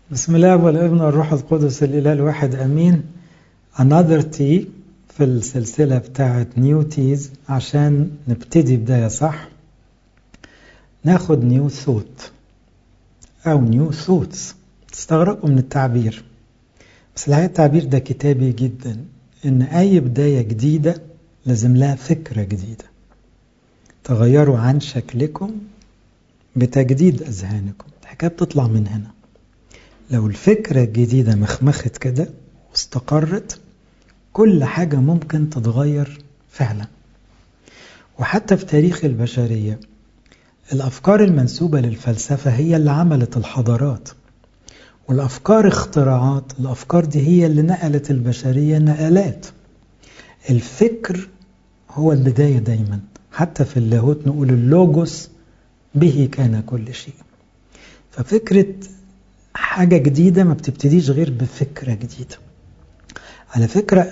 بسم الله والابن والروح القدس الإله الواحد أمين. Another T في السلسلة بتاعة نيو تيز عشان نبتدي بداية صح. ناخد نيو ثوت أو نيو ثوتس. تستغرقوا من التعبير، بس الحقيقة التعبير ده كتابي جدا، إن أي بداية جديدة لازم لها فكرة جديدة. تغيروا عن شكلكم بتجديد أذهانكم. الحكاية بتطلع من هنا. لو الفكرة الجديدة مخمخت كده واستقرت، كل حاجة ممكن تتغير فعلا. وحتى في تاريخ البشرية الأفكار المنسوبة للفلسفة هي اللي عملت الحضارات، والأفكار اختراعات. الأفكار دي هي اللي نقلت البشرية نقلات. الفكر هو البداية دايما. حتى في اللاهوت نقول اللوجوس به كان كل شيء. ففكرة حاجة جديدة ما بتبتديش غير بفكرة جديدة. على فكرة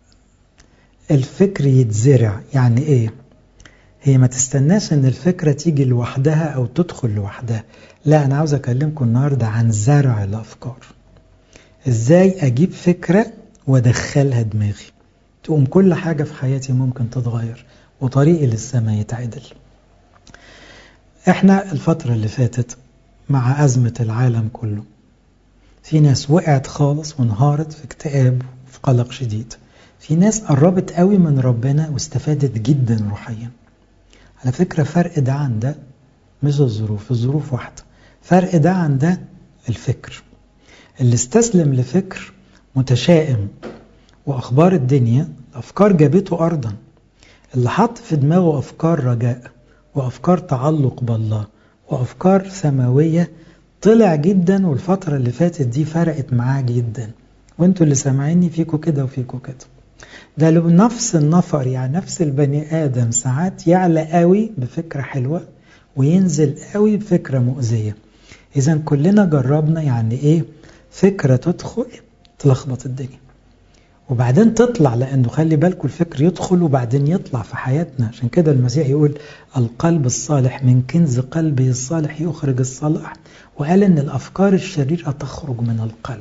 الفكر يتزرع يعني ايه؟ هي ما تستناش ان الفكرة تيجي لوحدها او تدخل لوحدها. لا، انا عاوز اكلمكم النهاردة عن زرع الافكار. ازاي اجيب فكرة وادخلها دماغي تقوم كل حاجة في حياتي ممكن تتغير وطريقي للسماء يتعدل. احنا الفترة اللي فاتت مع أزمة العالم كله، في ناس وقعت خالص وانهارت في اكتئاب وفي قلق شديد. في ناس قربت قوي من ربنا واستفادت جدا روحيا. على فكرة فرق ده عن ده مش الظروف واحدة. فرق ده عن ده الفكر. اللي استسلم لفكر متشائم وأخبار الدنيا، الأفكار جابته أرضا. اللي حط في دماغه أفكار رجاء وأفكار تعلق بالله وأفكار سماوية طلع جدا. والفترة اللي فاتت دي فرقت معاه جدا. وانتوا اللي سامعيني فيكوا كده وفيكوا كده. ده لو نفس النفر، يعني نفس البني آدم، ساعات يعلى قوي بفكرة حلوة وينزل قوي بفكرة مؤذية. إذن كلنا جربنا يعني إيه فكرة تدخل تلخبط الدنيا وبعدين تطلع. لأنه خلي بالكم الفكر يدخل وبعدين يطلع في حياتنا. عشان كده المسيح يقول القلب الصالح من كنز قلبه الصالح يخرج الصلاح. وقال إن الأفكار الشريرة تخرج من القلب.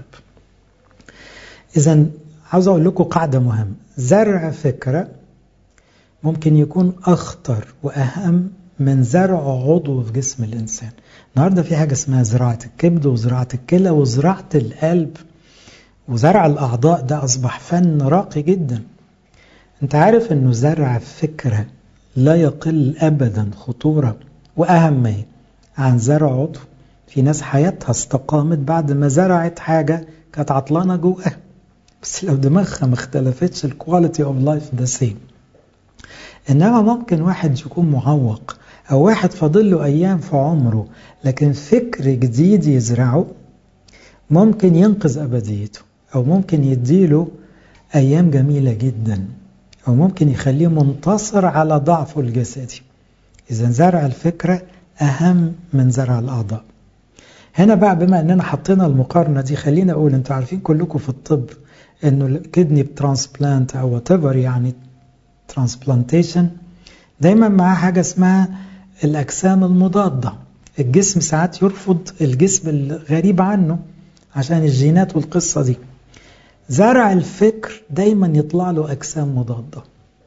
إذن عاوز أقول لكم قاعدة مهمة. زرع فكرة ممكن يكون أخطر وأهم من زرع عضو في جسم الإنسان. النهاردة في حاجة اسمها زراعة الكبد وزراعة الكلى وزراعة القلب، وزرع الأعضاء ده أصبح فن راقي جدا. أنت عارف أنه زرع فكرة لا يقل أبدا خطورة وأهمية عن زرع عضو. في ناس حياتها استقامت بعد ما زرعت حاجة كانت عطلانة جواها، بس لو دماغها ما اختلفتش الكواليتي اوف لايف ده سيم. إنما ممكن واحد يكون معوق أو واحد فاضل له أيام في عمره، لكن فكر جديد يزرعه ممكن ينقذ أبديته، أو ممكن يديله أيام جميلة جدا، أو ممكن يخليه منتصر على ضعفه الجسدي. إذا زرع الفكرة أهم من زرع الأعضاء. هنا بقى بما أننا حطينا المقارنة دي، خلينا أقول أنتوا عارفين كلكم في الطب أنه الكدني بترانسبلانت أو whatever، يعني ترانسبلانتيشن، دايما معاه حاجة اسمها الأجسام المضادة. الجسم ساعات يرفض الجسم الغريب عنه عشان الجينات والقصة دي. زرع الفكر دايما يطلع له أجسام مضادة،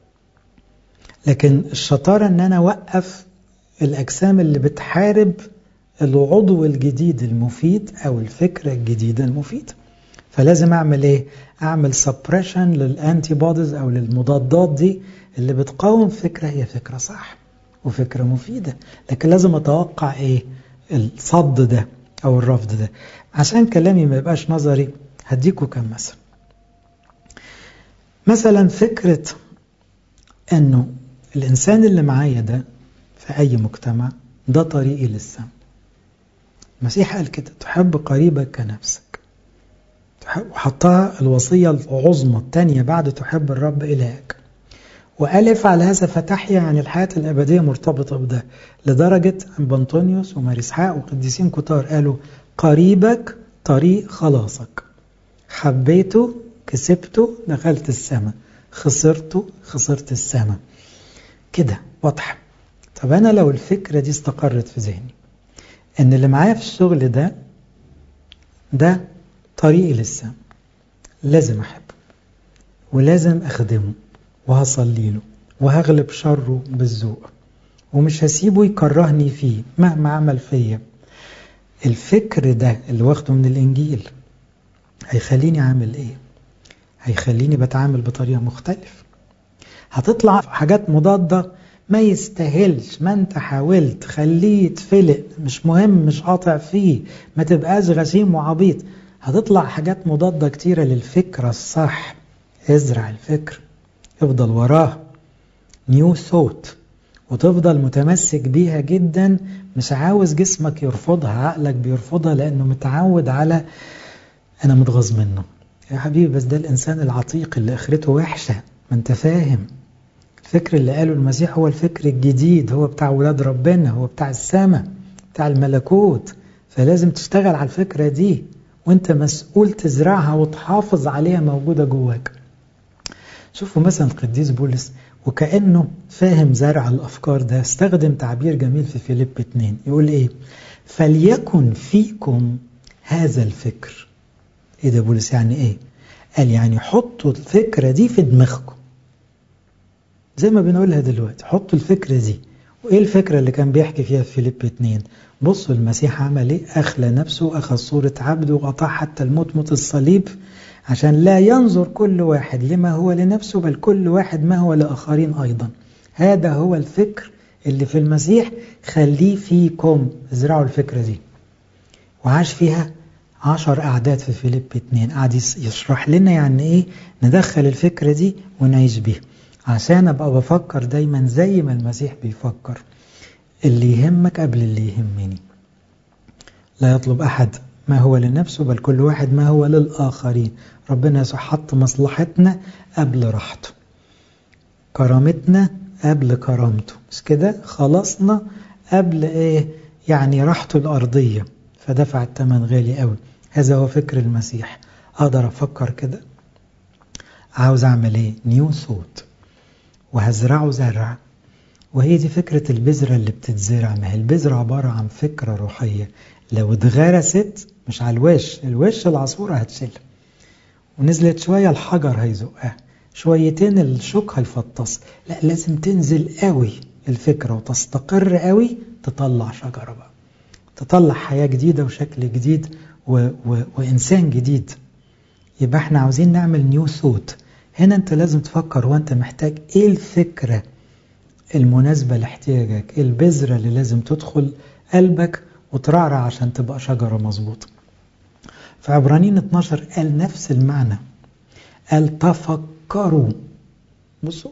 لكن الشطارة أن أنا أوقف الأجسام اللي بتحارب العضو الجديد المفيد أو الفكرة الجديدة المفيدة. فلازم أعمل إيه؟ أعمل سبريشن للأنتي بوديز أو للمضادات دي اللي بتقاوم فكرة هي فكرة صح وفكرة مفيدة، لكن لازم أتوقع إيه؟ الصد ده أو الرفض ده. عشان كلامي ما يبقاش نظري هديكوا كم مثل. مثلا فكرة أنه الإنسان اللي معايا ده في أي مجتمع ده طريقي للسماء. المسيح قال كده: تحب قريبك كنفسك. وحطها الوصية العظمى الثانية بعد تحب الرب إلهك. وقال افعل هذا فتحيا عن الحياة الأبدية مرتبطة بده. لدرجة بنطونيوس وماري إسحاق وقديسين كتار قالوا قريبك طريق خلاصك. حبيته كسبته دخلت السماء، خسرته خسرت السماء. كده واضحة. طب أنا لو الفكرة دي استقرت في ذهني إن اللي معايا في الشغل ده ده طريقي للسماء، لازم أحبه ولازم أخدمه وهصلي له وهغلب شره بالذوق ومش هسيبه يكرهني فيه مهما عمل فيا. الفكر ده اللي واخده من الإنجيل هيخليني عامل إيه؟ هيخليني بتعامل بطريقة مختلفة. هتطلع حاجات مضادة ما يستاهلش، ما انت حاولت خليه يتفلق، مش مهم، مش قاطع فيه، ما تبقاش غشيم وعبيط. هتطلع حاجات مضادة كتيرة للفكرة الصح. ازرع الفكر، افضل وراه نيو ثوت وتفضل متمسك بيها جدا. مش عاوز جسمك يرفضها، عقلك بيرفضها لأنه متعود على أنا متغاظ منه. يا حبيبي بس ده الإنسان العتيق اللي آخرته وحشة، ما انت فاهم. الفكر اللي قاله المسيح هو الفكر الجديد، هو بتاع ولاد ربنا، هو بتاع السماء، بتاع الملكوت. فلازم تشتغل على الفكرة دي وانت مسؤول تزرعها وتحافظ عليها موجودة جواك. شوفوا مثلا القديس بولس وكأنه فاهم زرع الأفكار ده، استخدم تعبير جميل في فيليب 2 يقول إيه؟ فليكن فيكم هذا الفكر. إيه ده بولس يعني إيه؟ قال يعني حطوا الفكرة دي في دماغكم زي ما بنقولها دلوقتي، حطوا الفكرة دي. وإيه الفكرة اللي كان بيحكي فيها في فيليب 2؟ بصوا المسيح عمل إيه؟ أخلى نفسه، أخذ صورة عبد وقطع حتى الموت، موت الصليب، عشان لا ينظر كل واحد لما هو لنفسه بل كل واحد ما هو لآخرين أيضا. هذا هو الفكر اللي في المسيح، خليه فيكم. ازرعوا الفكرة دي. وعاش فيها 10 أعداد في فيليب 2، قاعد يشرح لنا يعني إيه ندخل الفكرة دي ونعيش بيها، عشان أبقى بفكر دايما زي ما المسيح بيفكر. اللي يهمك قبل اللي يهمني. لا يطلب أحد ما هو لنفسه بل كل واحد ما هو للآخرين. ربنا يسوع حط مصلحتنا قبل راحته، كرامتنا قبل كرامته، مش كده؟ خلصنا قبل إيه؟ يعني راحته الأرضية، فدفع الثمن غالي قوي. هذا هو فكر المسيح. أقدر أفكر كده؟ عاوز أعمل إيه؟ نيو ثوت، وهزرعه زرع. وهي دي فكرة البذرة اللي بتتزرع. ما هي البذرة عبارة عن فكرة روحية، لو اتغرست مش على الوش العصفورة هتشيلها، ونزلت شوية الحجر هيزقها، شويتين الشوك هيفطس. لا، لازم تنزل قوي الفكرة وتستقر قوي، تطلع شجرة بقى، تطلع حياة جديدة وشكل جديد وإنسان جديد. يبقى احنا عاوزين نعمل نيو ثوت. هنا انت لازم تفكر وانت محتاج ايه الفكرة المناسبة لاحتياجك، ايه البذرة اللي لازم تدخل قلبك وترعرع عشان تبقى شجرة مظبوطة. في عبرانيين 12 قال نفس المعنى، قال تفكروا. بصوا،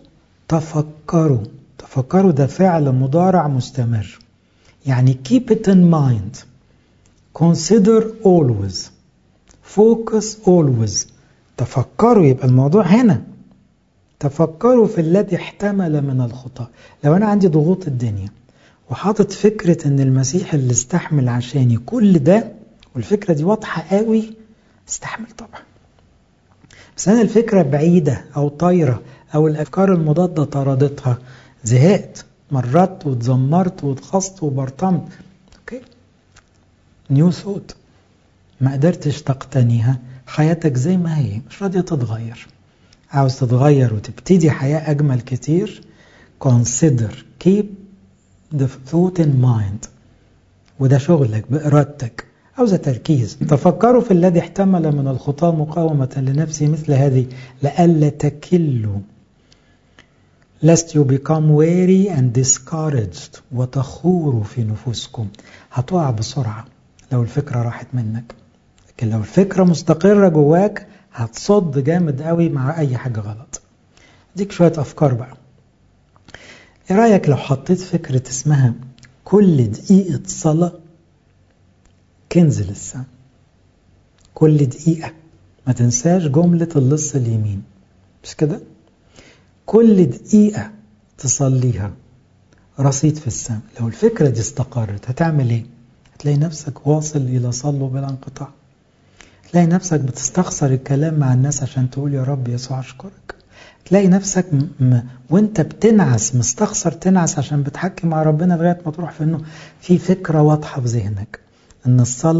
تفكروا ده فعل مضارع مستمر، يعني keep it in mind, consider always, focus always. تفكروا، يبقى الموضوع هنا تفكروا في الذي احتمل من الخطأ. لو أنا عندي ضغوط الدنيا وحاطط فكرة أن المسيح اللي استحمل عشاني كل ده، والفكرة دي واضحة قوي، استحمل طبعا. بس أنا الفكرة بعيدة أو طايرة أو الأفكار المضادة طردتها، زهقت، مرت وتزمرت واتخصت وبرطمت. أوكي، نيو ثوت، ما قدرتش تقتنيها، حياتك زي ما هي مش راضية تتغير. عاوز تتغير وتبتدي حياة أجمل كتير، consider, keep the thought in mind. وده شغلك بإرادتك، عاوزة تركيز. تفكروا في الذي احتمل من الخطاة مقاومة لنفسه مثل هذه لألا تكلوا lest you become weary and discouraged وتخوروا في نفوسكم. هتقع بسرعة لو الفكرة راحت منك، لكن لو الفكرة مستقرة جواك هتصد جامد قوي مع أي حاجة غلط. ديك شوية أفكار بقى. إيه رأيك لو حطيت فكرة اسمها كل دقيقة صلاة كنز للسماء؟ كل دقيقة، ما تنساش جملة اللص اليمين، مش كده؟ كل دقيقة تصليها رصيد في السماء. لو الفكرة دي استقرت هتعمل ايه؟ هتلاقي نفسك واصل إلى صلوا بلا انقطاع. تلاقي نفسك بتستخسر الكلام مع الناس عشان تقول يا رب يسوع أشكرك. تلاقي نفسك وانت بتنعس مستخسر تنعس عشان بتحكي مع ربنا لغاية ما تروح في انه في فكرة واضحة في ذهنك ان الصلاة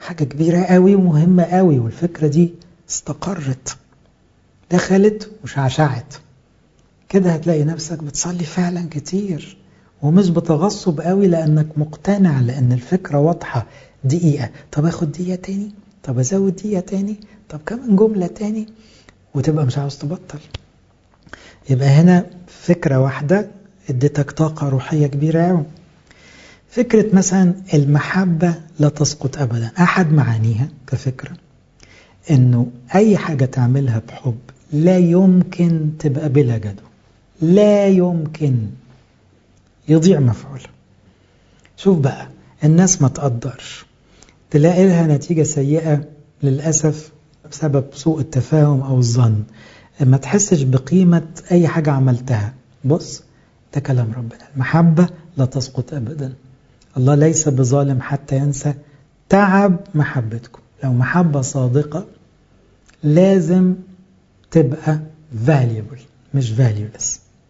حاجة كبيرة قوي ومهمة قوي، والفكرة دي استقرت دخلت وشعشعت كده، هتلاقي نفسك بتصلي فعلا كتير ومش بتغصب قوي لأنك مقتنع، لأن الفكرة واضحة. دقيقة، طب أخد دقيقة تاني، طب أزود دقيقة تاني، طب كمان جملة تاني، وتبقى مش عاوز تبطل. يبقى هنا فكرة واحدة اديتك طاقة روحية كبيرة قوي. فكرة مثلا المحبة لا تسقط أبدا، أحد معانيها كفكرة إنه أي حاجة تعملها بحب لا يمكن تبقى بلا جدوى، لا يمكن يضيع مفعول. شوف بقى الناس ما تقدرش، تلاقي لها نتيجة سيئة للأسف بسبب سوء التفاهم أو الظن، ما تحسش بقيمة أي حاجة عملتها. بص، ده كلام ربنا، المحبة لا تسقط أبدا، الله ليس بظالم حتى ينسى تعب محبتكم. لو محبة صادقة لازم تبقى valuable مش valueless،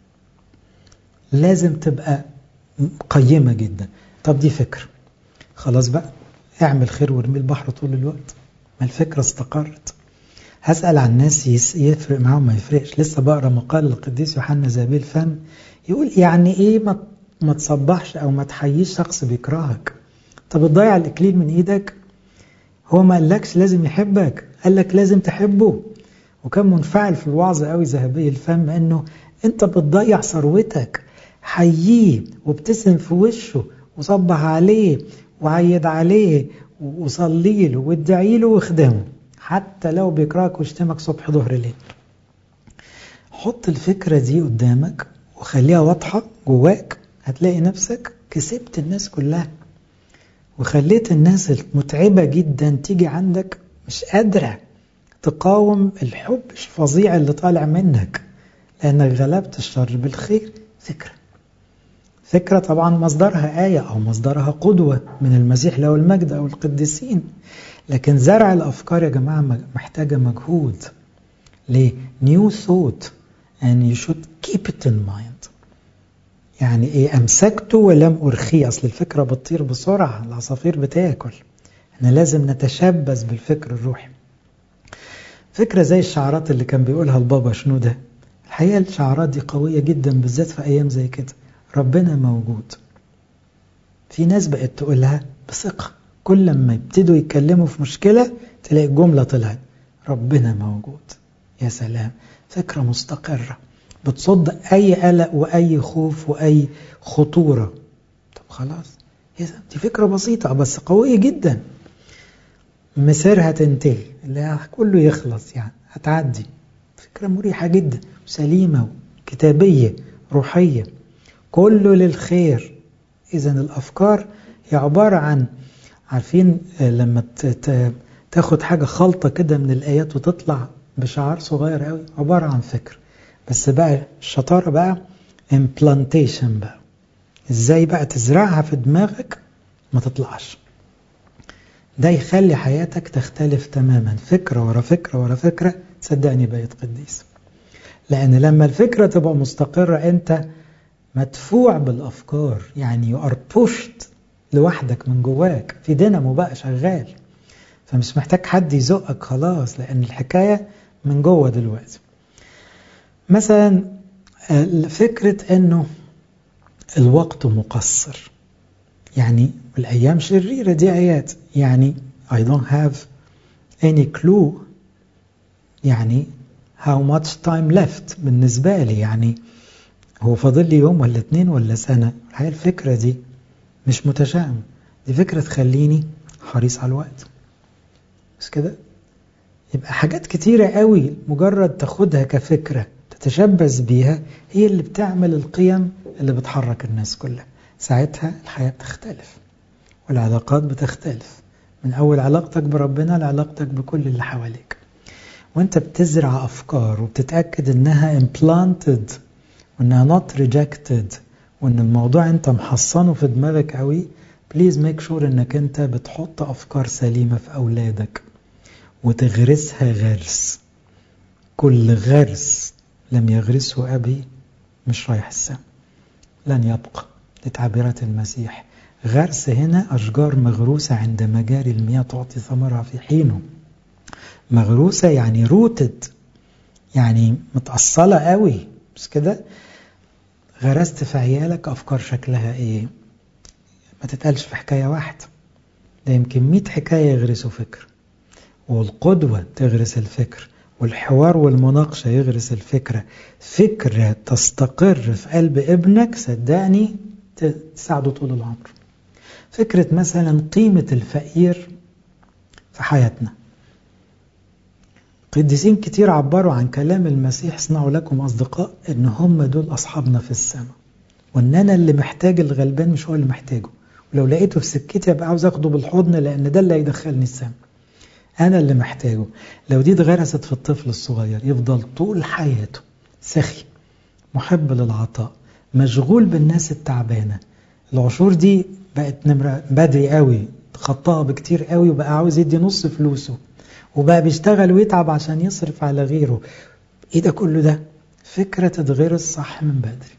لازم تبقى قيمة جدا. طب دي فكرة، خلاص بقى اعمل خير وارمي البحر طول الوقت، ما الفكرة استقرت. هسأل عن ناس يفرق معهم ما يفرقش. لسه بقرأ مقال القديس يوحنا ذهبي الفم يقول يعني ايه ما تصبحش او ما تحييش شخص بيكرهك؟ طب تضيع الإكليل من ايدك؟ هو ما قالكش لازم يحبك، قالك لازم تحبه. وكان منفعل في الوعظ قوي ذهبي الفم انه انت بتضيع ثروتك، حييه وابتسم في وشه وصبح عليه وعيد عليه وصلي له وادعي له واخدمه حتى لو بيكرهك ويشتمك صبح ظهر ليل. حط الفكرة دي قدامك وخليها واضحة جواك، هتلاقي نفسك كسبت الناس كلها وخليت الناس المتعبة جدا تيجي عندك مش قادرة تقاوم الحب الفظيع اللي طالع منك، لأنك غلبت الشر بالخير. فكرة طبعا مصدرها آية أو مصدرها قدوة من المسيح له المجد أو القديسين، لكن زرع الأفكار يا جماعة محتاجة مجهود. ليه؟ new thought and you should keep it in mind. يعني إيه أمسكته ولم أرخيه؟ أصل الفكرة بتطير بسرعة، العصافير بتاكل، احنا لازم نتشبث بالفكر الروحي. فكرة زي الشعارات اللي كان بيقولها البابا شنودة، الحقيقة الشعارات دي قوية جدا بالذات في أيام زي كده. ربنا موجود، في ناس بقت تقولها بثقة، كل ما يبتدوا يتكلموا في مشكلة تلاقي الجملة طلعت ربنا موجود. يا سلام، فكرة مستقرة بتصد أي قلق وأي خوف وأي خطورة. طب خلاص، دي فكرة بسيطة بس قوية جدا، مسيرها تنتهي، اللي كله يخلص يعني هتعدي. فكرة مريحة جدا وسليمة وكتابية روحية، كله للخير. إذن الأفكار هي عبارة عن، عارفين لما تاخد حاجة خلطة كده من الآيات وتطلع بشعار صغير قوي، عبارة عن فكر. بس بقى الشطارة بقى implantation بقى، ازاي بقى تزرعها في دماغك ما تطلعش. ده يخلي حياتك تختلف تماما، فكرة ورا فكرة ورا فكرة، صدقني بقيت قديس. لأن لما الفكرة تبقى مستقرة أنت مدفوع بالأفكار، يعني you are pushed لوحدك من جواك، في دينامو بقى شغال، فمش محتاج حد يزقك خلاص، لأن الحكاية من جوه دلوقتي. مثلا فكرة أنه الوقت مقصر، يعني الأيام شريرة، دي آيات، يعني I don't have any clue يعني how much time left بالنسبة لي، يعني هو فاضل لي يوم ولا 2 ولا سنة. الحقيقة الفكرة دي مش متشائم، دي فكرة تخليني حريص على الوقت، بس كده. يبقى حاجات كتيرة قوي مجرد تاخدها كفكرة تتشبث بيها هي اللي بتعمل القيم اللي بتحرك الناس كلها. ساعتها الحياة بتختلف والعلاقات بتختلف، من أول علاقتك بربنا لعلاقتك بكل اللي حواليك. وانت بتزرع أفكار وبتتأكد انها implanted وانها not rejected، وان الموضوع انت محصنه في دماغك قوي. please make sure انك انت بتحط أفكار سليمة في أولادك وتغرسها غرس. كل غرس لم يغرسه أبي مش رايح السما، لن يبقى. لتعبيرات المسيح غرس هنا أشجار مغروسة عند مجاري المياه تعطي ثمرها في حينه. مغروسة يعني روتد، يعني متأصلة قوي، بس كده. غرست في عيالك أفكار شكلها إيه؟ ما تتقالش في حكاية واحدة، ده يمكن 100 حكاية يغرسوا فكر، والقدوة تغرس الفكر، والحوار والمناقشة يغرس الفكرة. فكرة تستقر في قلب ابنك صدقني تساعده طول العمر. فكرة مثلا قيمة الفقير في حياتنا. قديسين كتير عبروا عن كلام المسيح اصنعوا لكم أصدقاء، إن هم دول أصحابنا في السماء، وإن أنا اللي محتاج الغلبان مش هو اللي محتاجه، ولو لقيته في سكتي أبقى عاوز أخده بالحضن لأن ده اللي هيدخلني السماء، أنا اللي محتاجه. لو دي اتغرست في الطفل الصغير يفضل طول حياته سخي، محب للعطاء، مشغول بالناس التعبانة. العشور دي بقت نمرة بدري قوي، خطاها بكتير قوي، وبقى عاوز يدي نص فلوسه، وبقى بيشتغل ويتعب عشان يصرف على غيره. ايه ده كله؟ ده فكرة تتغرس صح من بدري.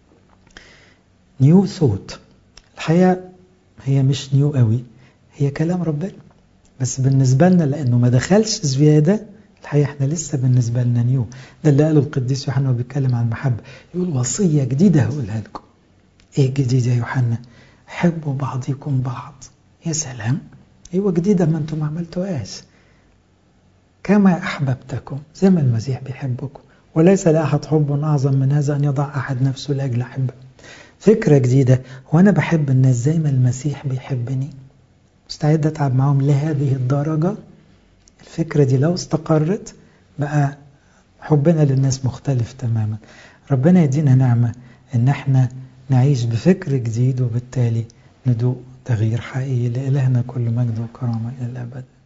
نيو ثوت. الحقيقة هي مش نيو قوي، هي كلام ربنا، بس بالنسبة لنا لأنه ما دخلش زيادة، الحقيقة احنا لسه بالنسبة لنا نيو. ده اللي قاله القديس يوحنا وبيتكلم عن المحبة، يقول وصية جديدة هقولها لكم. ايه جديد يا يوحنا؟ حبوا بعضكم بعض. يا سلام، ايوه جديدة، ما انتم ما عملتوهاش. كما أحببتكم، زي ما المسيح بيحبكم، وليس لأحد حب أعظم من هذا أن يضع أحد نفسه لأجل أحبه. فكرة جديدة، وأنا بحب الناس زي ما المسيح بيحبني، مستعد أتعب معهم لهذه الدرجة. الفكرة دي لو استقرت بقى حبنا للناس مختلف تماما. ربنا يدينا نعمة إن احنا نعيش بفكر جديد، وبالتالي ندوق تغيير حقيقي. لإلهنا كل مجد وكرامة إلى الأبد.